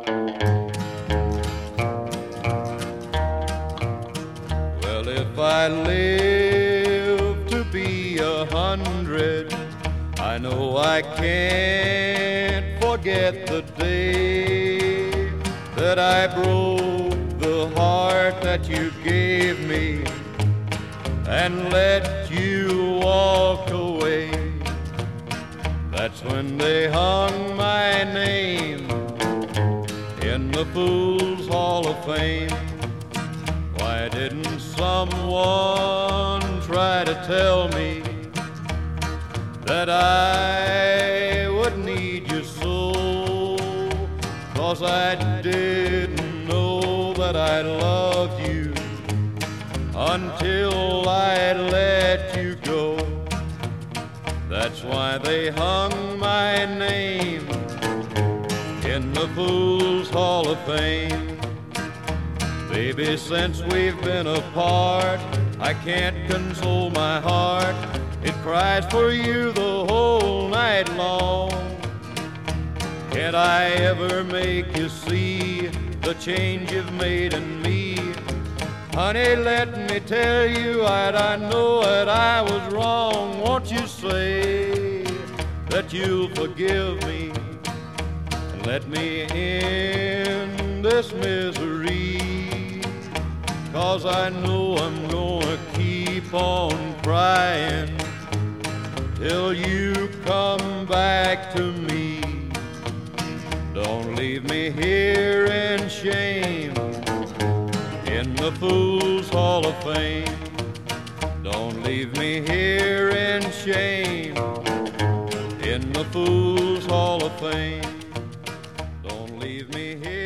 Well, if I live to be 100, I know I can't forget the day that I broke the heart that you gave me and let you walk away. That's when they hung my name in the Fools Hall of Fame. Why didn't someone try to tell me that I would need you so? 'Cause I didn't know that I loved you until I let you go. That's why they hung my name in the Fools Hall of Fame. Baby, since we've been apart, I can't console my heart. It cries for you the whole night long. Can't I ever make you see the change you've made in me? Honey, let me tell you that I know that I was wrong. Won't you say that you'll forgive me and let me end this misery? 'Cause I know I'm gonna keep on crying till you come back to me. Don't leave me here in shame in the Fools Hall of Fame. Don't leave me here in shame in the Fools Hall of Fame. Don't leave me here.